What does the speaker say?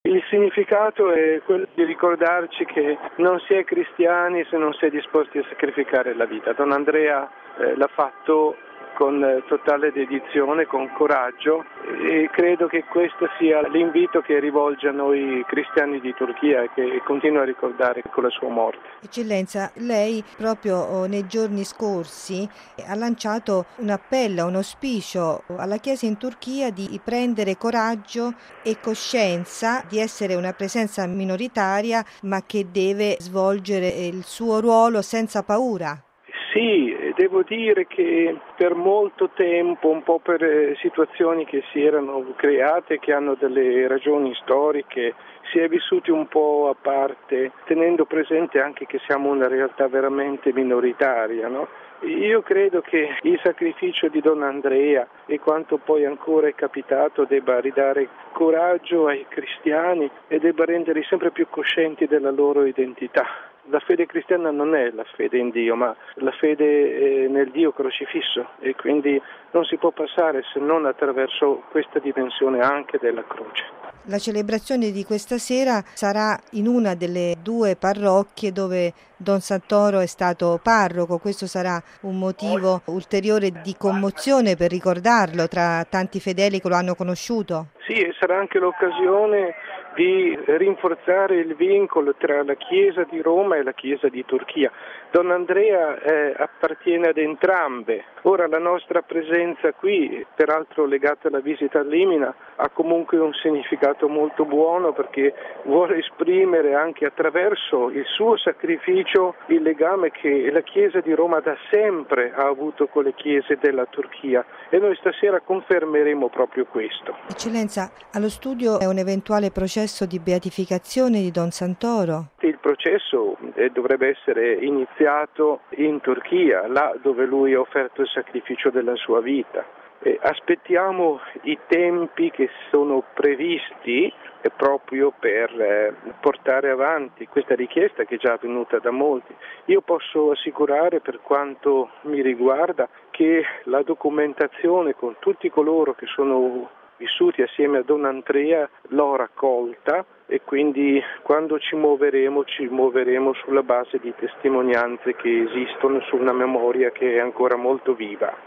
Il significato è quello di ricordarci che non si è cristiani se non si è disposti a sacrificare la vita. Don Andrea l'ha fatto con totale dedizione, con coraggio, e credo che questo sia l'invito che rivolge a noi cristiani di Turchia e che continua a ricordare con la sua morte. Eccellenza, lei proprio nei giorni scorsi ha lanciato un appello, un auspicio alla Chiesa in Turchia di prendere coraggio e coscienza di essere una presenza minoritaria, ma che deve svolgere il suo ruolo senza paura. Sì, devo dire che per molto tempo, un po' per situazioni che si erano create, che hanno delle ragioni storiche, si è vissuti un po' a parte, tenendo presente anche che siamo una realtà veramente minoritaria, no? Io credo che il sacrificio di Don Andrea e quanto poi ancora è capitato debba ridare coraggio ai cristiani e debba renderli sempre più coscienti della loro identità. La fede cristiana non è la fede in Dio, ma la fede nel Dio crocifisso, e quindi non si può passare se non attraverso questa dimensione anche della croce. La celebrazione di questa sera sarà in una delle due parrocchie dove Don Santoro è stato parroco. Questo sarà un motivo ulteriore di commozione per ricordarlo tra tanti fedeli che lo hanno conosciuto. Sì, e sarà anche l'occasione di rinforzare il vincolo tra la Chiesa di Roma e la Chiesa di Turchia. Don Andrea appartiene ad entrambe. Ora la nostra presenza qui, peraltro legata alla visita all'Imina, ha comunque un significato molto buono, perché vuole esprimere anche attraverso il suo sacrificio il legame che la Chiesa di Roma da sempre ha avuto con le chiese della Turchia, e noi stasera confermeremo proprio questo. Eccellenza, allo studio è un eventuale processo di beatificazione di Don Santoro? Il processo dovrebbe essere iniziato in Turchia, là dove lui ha offerto il sacrificio della sua vita. Aspettiamo i tempi che sono previsti proprio per portare avanti questa richiesta, che è già avvenuta da molti. Io posso assicurare, per quanto mi riguarda, che la documentazione con tutti coloro che sono vissuti assieme a Don Andrea l'ho raccolta, e quindi quando ci muoveremo sulla base di testimonianze che esistono, su una memoria che è ancora molto viva.